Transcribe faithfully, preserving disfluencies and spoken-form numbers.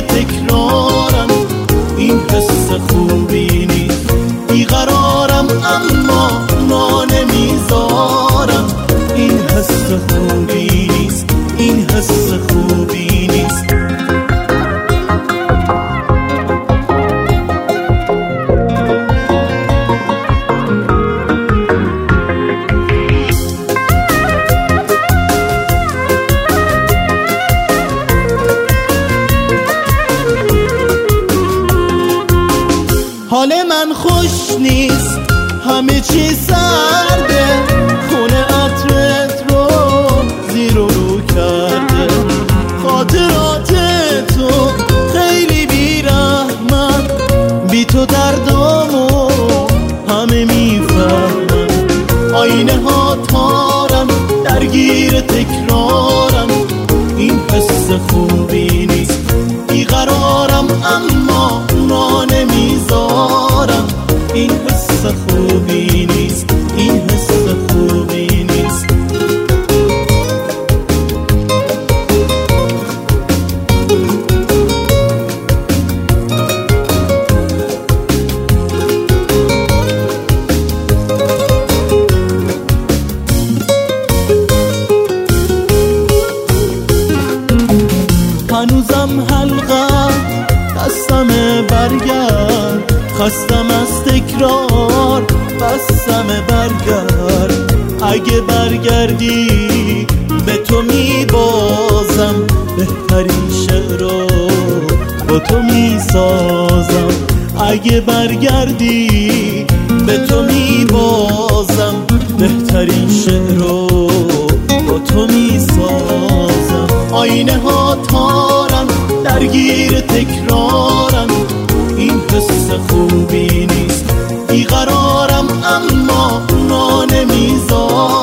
تکرارم، این حس خوبی نیست. بیقرارم اما نا نمیذارم، این حس خوبی نیست، این حس خوبی نیست. حال من خوش نیست، همه چی سرده، خونه عطرت رو زیر و رو کرده. خاطرات تو خیلی بیرحمن، بی تو دردامو همه میفهمن. آینه ها تارم، درگیر تکرارم، این حس خوبی نیست. بیقرارم اما نا نمیذارم، این حس خوبی نیست، این حس خوبی نیست. هنوزم حلقه دستم برگرد، خستم از تکرار بستم برگرد. اگه برگردی به تو میبازم، بهترین شعر رو با تو میسازم. اگه برگردی به تو میبازم، بهترین شعر رو با تو میسازم. آینه ها تارم، درگیر تکرارم، این حس خوبی نیست. بیقرارم اما نا نمیذارم،